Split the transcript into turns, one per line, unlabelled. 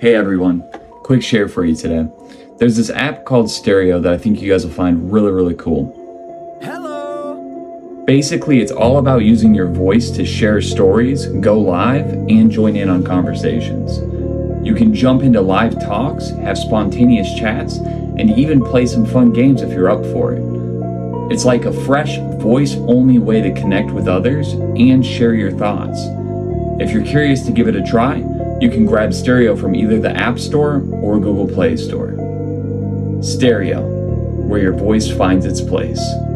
Hey everyone, quick share for you today. There's this app called Stereo that I think you guys will find really cool.
Hello!
Basically, it's all about using your voice to share stories, go live, and join in on conversations. You can jump into live talks, have spontaneous chats, and even play some fun games if you're up for it. It's like a fresh, voice-only way to connect with others and share your thoughts. If you're curious to give it a try, you can grab Stereo from either the App Store or Google Play Store. Stereo, where your voice finds its place.